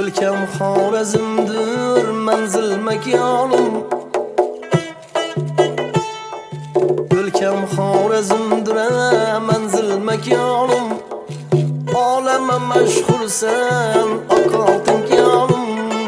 Ülkem Xorazmdir, manzil makonim. Ülkem Xorazmdir, manzil makonim. Olama mashhursan, oqoting yonim.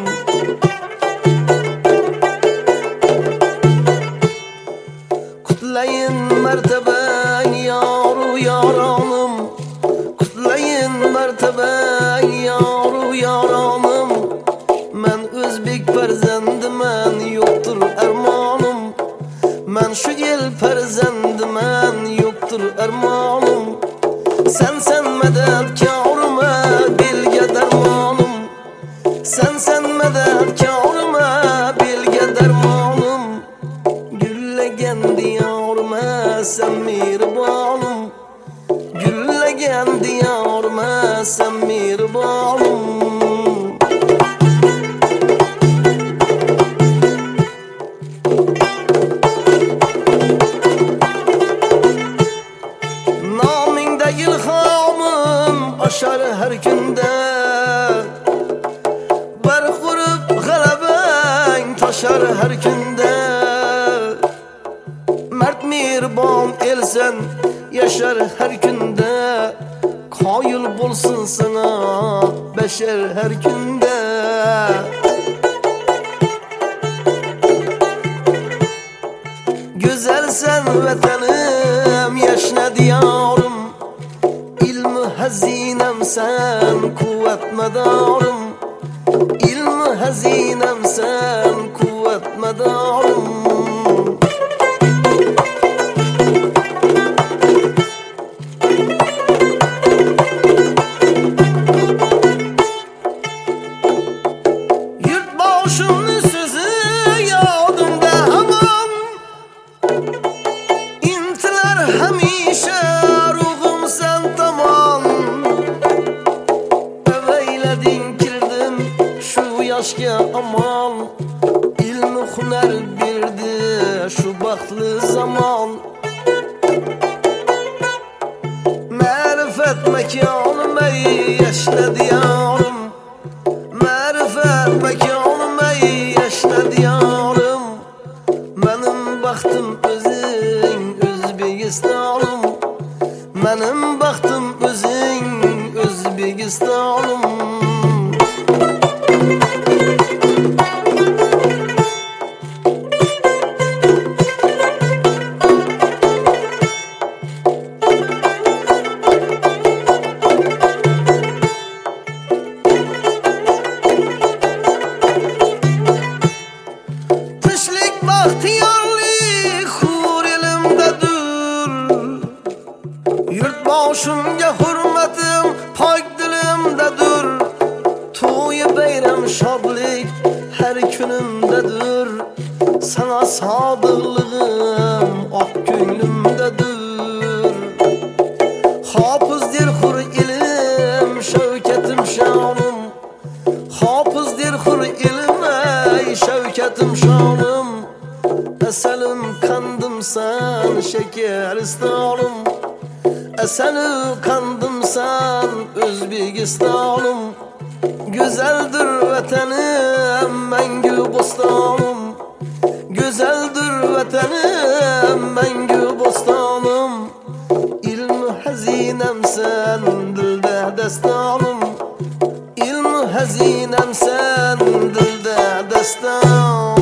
Qutlayin martabang yoru yoronim. Qutlayin martabang yoru yoronim. Men o'zbek farzandiman, yo'qdir armonim. Men shu el farzandiman, yo'qdir armonim. Sen madadkorima, belga darmonim. Sen madadkorima, belga darmonim. Gullagan diyorima, sen mehribonim. Gullagan diyorima, sen mehribonim. Aşar her günde bar qurup g'alabang toshar her günde. Mard mehribon elsen yaşar her günde. Qoyil bo'lsin sana bashar her günde. Güzelsen vatanim, yashna diyorim. Hazinem sen, kuvvet medarım. İlmi hazinem sen, kuvvet medarım. Yurt başımın sözü yadımda hemen. İntiler hemişe ruhum sen tamam. Yaşga aman, ilmi hunar berdi shu baxtli zamon. Ma'rifat makonim ey yashna diyorim. Ma'rifat makonim ey yashna diyorim. Menim baxtim o'zing O'zbekistonim. Menim baxtim o'zing O'zbekistonim. Baxtiyorlik hur elimdadir. Yurt boshimga hurmatim pok dilimdadir. To'y bayram shodlik har kunimdadir. Sana sodiqligim oq ko'nglimdadir. Hofizdir hur elim, shavkatim shonim. Hofizdir hur elim, ey shavkatim shonim. Asalim kandım sen, Şekeristonim. Asalim kandım sen, O'zbekistonim. Güzeldir vatanim, mangu bo'stonim. Güzeldir vatanim, mangu bo'stonim. Ilmi hazinem sen, dilda dastonim. Ilmi hazinem sen, dilda dastonim.